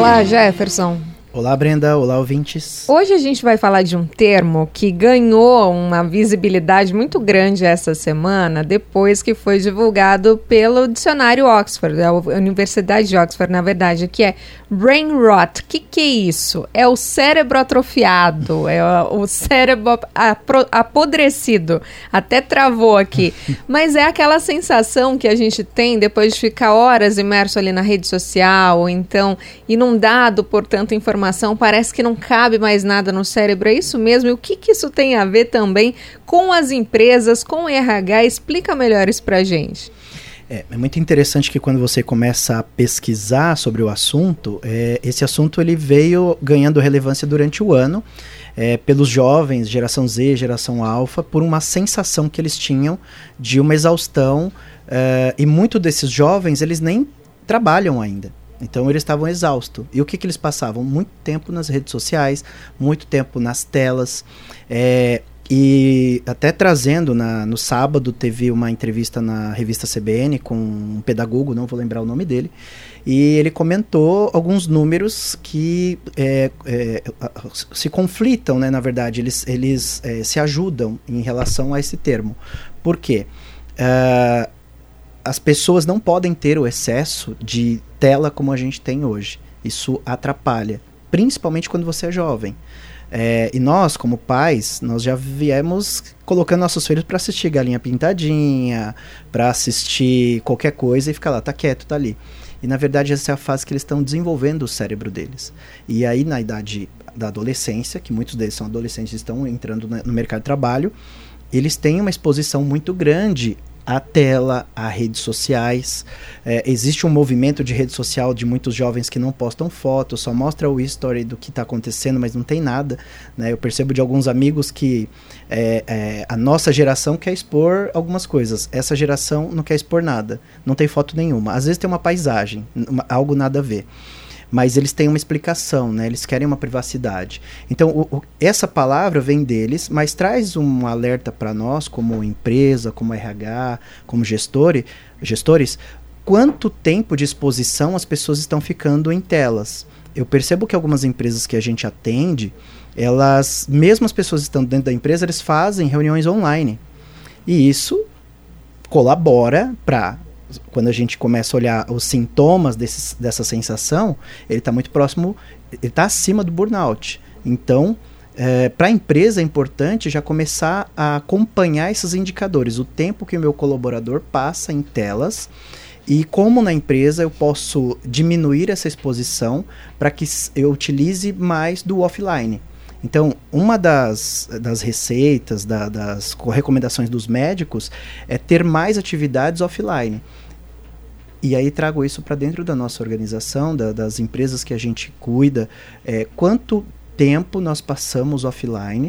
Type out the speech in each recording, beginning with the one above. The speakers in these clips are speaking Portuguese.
Olá, Jefferson. Olá, Brenda. Olá, ouvintes. Hoje a gente vai falar de um termo que ganhou uma visibilidade muito grande essa semana, depois que foi divulgado pelo dicionário Oxford, a Universidade de Oxford, na verdade, que é brain rot. O que é isso? É o cérebro atrofiado, é o cérebro apodrecido. Até travou aqui. Mas é aquela sensação que a gente tem depois de ficar horas imerso ali na rede social, ou então inundado por tanta informação. Parece que não cabe mais nada no cérebro, é isso mesmo? E o que isso tem a ver também com as empresas, com o RH? Explica melhor isso pra gente. É muito interessante que quando você começa a pesquisar sobre o assunto, esse assunto ele veio ganhando relevância durante o ano, pelos jovens, geração Z, geração alfa, por uma sensação que eles tinham de uma exaustão, e muitos desses jovens, eles nem trabalham ainda. Então eles estavam exaustos. E o que eles passavam? Muito tempo nas redes sociais, muito tempo nas telas. E até trazendo, no sábado teve uma entrevista na revista CBN com um pedagogo, não vou lembrar o nome dele, e ele comentou alguns números que se conflitam, né, na verdade, eles se ajudam em relação a esse termo. Por quê? As pessoas não podem ter o excesso de tela como a gente tem hoje. Isso atrapalha, principalmente quando você é jovem. E nós, como pais, nós já viemos colocando nossos filhos para assistir Galinha Pintadinha, para assistir qualquer coisa e ficar lá, tá quieto, tá ali. E na verdade essa é a fase que eles estão desenvolvendo o cérebro deles. E aí na idade da adolescência, que muitos deles são adolescentes e estão entrando no mercado de trabalho, eles têm uma exposição muito grande a tela, a redes sociais. Existe um movimento de rede social de muitos jovens que não postam fotos, só mostra o history do que está acontecendo, mas não tem nada, né? Eu percebo de alguns amigos que a nossa geração quer expor algumas coisas, essa geração não quer expor nada, não tem foto nenhuma. Às vezes tem uma paisagem, algo nada a ver. Mas eles têm uma explicação, né? Eles querem uma privacidade. Então, essa palavra vem deles, mas traz um alerta para nós, como empresa, como RH, como gestores, quanto tempo de exposição as pessoas estão ficando em telas. Eu percebo que algumas empresas que a gente atende, mesmo as pessoas estando dentro da empresa, eles fazem reuniões online. E isso colabora para... Quando a gente começa a olhar os sintomas dessa sensação, ele está muito próximo, ele está acima do burnout. Então, para a empresa é importante já começar a acompanhar esses indicadores, o tempo que o meu colaborador passa em telas e como na empresa eu posso diminuir essa exposição para que eu utilize mais do offline. Então, uma das receitas, das recomendações dos médicos é ter mais atividades offline. E aí trago isso para dentro da nossa organização, das empresas que a gente cuida, quanto tempo nós passamos offline,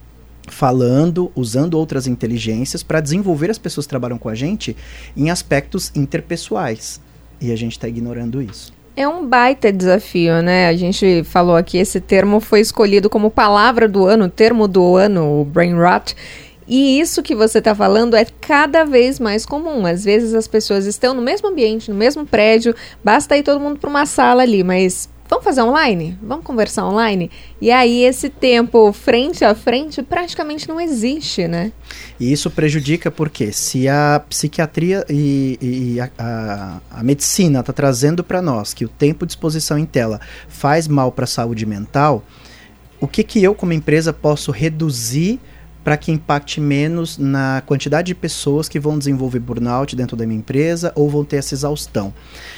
falando, usando outras inteligências para desenvolver as pessoas que trabalham com a gente em aspectos interpessoais. E a gente está ignorando isso. É um baita desafio, né? A gente falou aqui, esse termo foi escolhido como palavra do ano, termo do ano, o brain rot. E isso que você está falando é cada vez mais comum. Às vezes as pessoas estão no mesmo ambiente, no mesmo prédio, basta ir todo mundo para uma sala ali, mas vamos fazer online? Vamos conversar online? E aí esse tempo frente a frente praticamente não existe, né? E isso prejudica porque se a psiquiatria e a medicina está trazendo para nós que o tempo de exposição em tela faz mal para a saúde mental, o que eu como empresa posso reduzir para que impacte menos na quantidade de pessoas que vão desenvolver burnout dentro da minha empresa ou vão ter essa exaustão?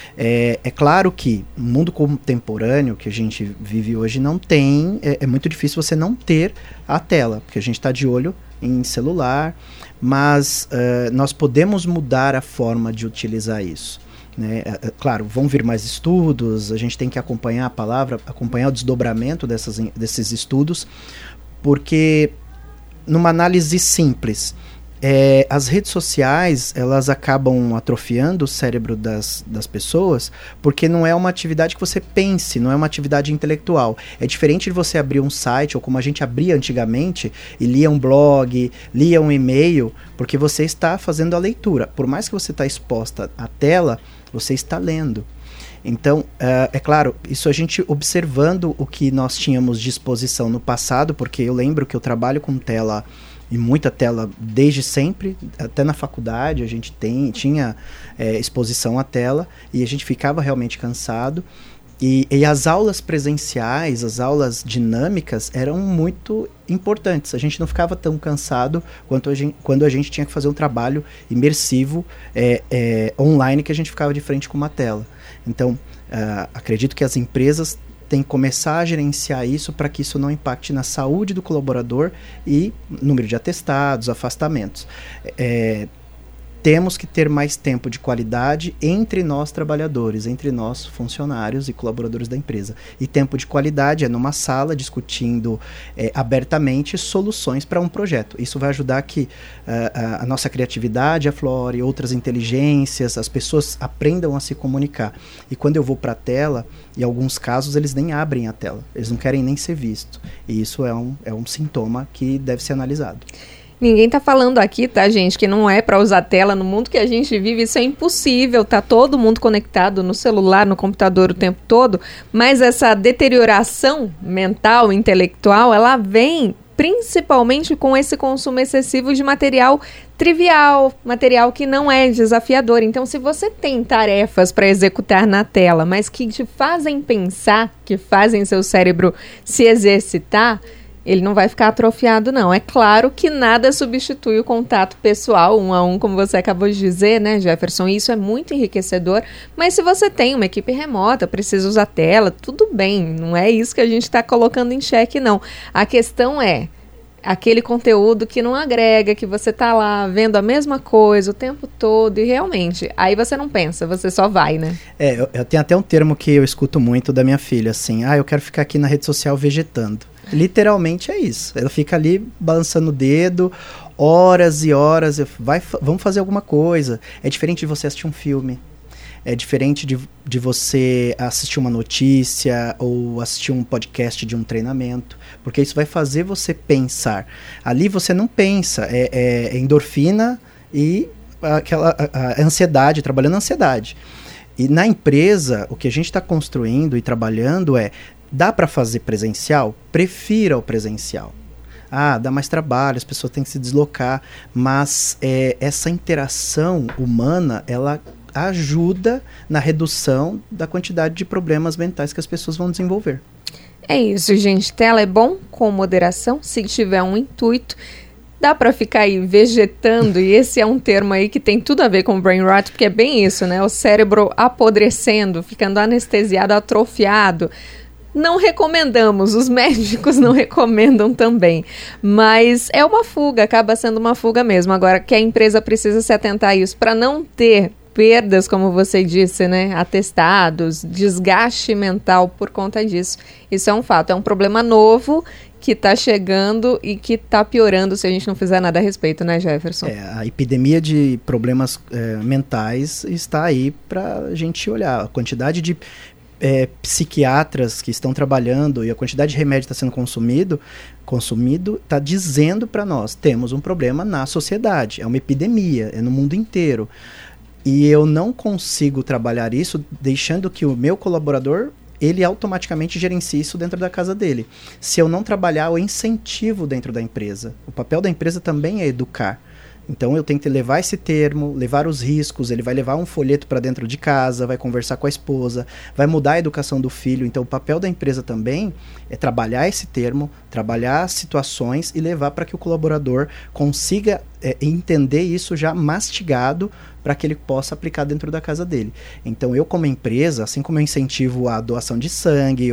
É claro que no mundo contemporâneo que a gente vive hoje não tem, é muito difícil você não ter a tela, porque a gente está de olho em celular, mas nós podemos mudar a forma de utilizar isso. Né? Claro, vão vir mais estudos, a gente tem que acompanhar a palavra, acompanhar o desdobramento desses estudos, porque numa análise simples, as redes sociais, elas acabam atrofiando o cérebro das pessoas, porque não é uma atividade que você pense, não é uma atividade intelectual. É diferente de você abrir um site, ou como a gente abria antigamente, e lia um blog, lia um e-mail, porque você está fazendo a leitura. Por mais que você está exposta à tela, você está lendo. Então, é claro, isso a gente observando o que nós tínhamos de exposição no passado, porque eu lembro que eu trabalho com tela e muita tela desde sempre, até na faculdade a gente tinha exposição à tela e a gente ficava realmente cansado. E as aulas presenciais, as aulas dinâmicas eram muito importantes. A gente não ficava tão cansado quando a gente tinha que fazer um trabalho imersivo online, que a gente ficava de frente com uma tela. Então, acredito que as empresas têm que começar a gerenciar isso para que isso não impacte na saúde do colaborador e número de atestados, afastamentos. Temos que ter mais tempo de qualidade entre nós trabalhadores, entre nós funcionários e colaboradores da empresa. E tempo de qualidade é numa sala discutindo abertamente soluções para um projeto. Isso vai ajudar que a nossa criatividade aflore, outras inteligências, as pessoas aprendam a se comunicar. E quando eu vou para a tela, em alguns casos eles nem abrem a tela, eles não querem nem ser vistos. E isso é um sintoma que deve ser analisado. Ninguém tá falando aqui, tá, gente, que não é para usar tela. No mundo que a gente vive, isso é impossível. Tá todo mundo conectado no celular, no computador o tempo todo. Mas essa deterioração mental, intelectual, ela vem principalmente com esse consumo excessivo de material trivial, material que não é desafiador. Então, se você tem tarefas para executar na tela, mas que te fazem pensar, que fazem seu cérebro se exercitar, ele não vai ficar atrofiado, não. É claro que nada substitui o contato pessoal, 1 a 1, como você acabou de dizer, né, Jefferson? Isso é muito enriquecedor, mas se você tem uma equipe remota, precisa usar tela, tudo bem. Não é isso que a gente está colocando em xeque, não. A questão é aquele conteúdo que não agrega, que você tá lá vendo a mesma coisa o tempo todo e realmente, aí você não pensa, você só vai, né? Eu tenho até um termo que eu escuto muito da minha filha, assim, eu quero ficar aqui na rede social vegetando. Literalmente é isso. Ela fica ali balançando o dedo, horas e horas. Vamos fazer alguma coisa. É diferente de você assistir um filme. É diferente de você assistir uma notícia ou assistir um podcast de um treinamento. Porque isso vai fazer você pensar. Ali você não pensa. É endorfina e a ansiedade, trabalhando a ansiedade. E na empresa, o que a gente está construindo e trabalhando dá para fazer presencial? Prefira o presencial. Dá mais trabalho, as pessoas têm que se deslocar, mas essa interação humana, ela ajuda na redução da quantidade de problemas mentais que as pessoas vão desenvolver. É isso, gente. Tela é bom com moderação, se tiver um intuito. Dá para ficar aí vegetando, e esse é um termo aí que tem tudo a ver com brain rot, porque é bem isso, né? O cérebro apodrecendo, ficando anestesiado, atrofiado. Não recomendamos, os médicos não recomendam também, mas é uma fuga, acaba sendo uma fuga mesmo. Agora, que a empresa precisa se atentar a isso para não ter perdas, como você disse, né? Atestados, desgaste mental por conta disso. Isso é um fato, é um problema novo que está chegando e que está piorando se a gente não fizer nada a respeito, né, Jefferson? A epidemia de problemas mentais está aí para a gente olhar. A quantidade de psiquiatras que estão trabalhando e a quantidade de remédio que está sendo consumido está dizendo para nós, temos um problema na sociedade, é uma epidemia, é no mundo inteiro. E eu não consigo trabalhar isso deixando que o meu colaborador, ele automaticamente gerencie isso dentro da casa dele. Se eu não trabalhar o incentivo dentro da empresa, o papel da empresa também é educar. Então eu tenho que levar esse termo, levar os riscos, ele vai levar um folheto para dentro de casa, vai conversar com a esposa, vai mudar a educação do filho. Então o papel da empresa também é trabalhar esse termo, trabalhar situações e levar para que o colaborador consiga entender isso já mastigado para que ele possa aplicar dentro da casa dele. Então eu como empresa, assim como eu incentivo a doação de sangue,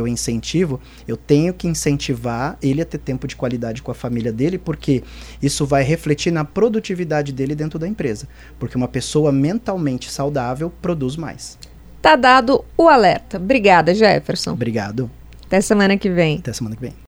eu tenho que incentivar ele a ter tempo de qualidade com a família dele, porque isso vai refletir na produtividade dele dentro da empresa. Porque uma pessoa mentalmente saudável produz mais. Tá dado o alerta. Obrigada, Jefferson. Obrigado. Até semana que vem. Até semana que vem.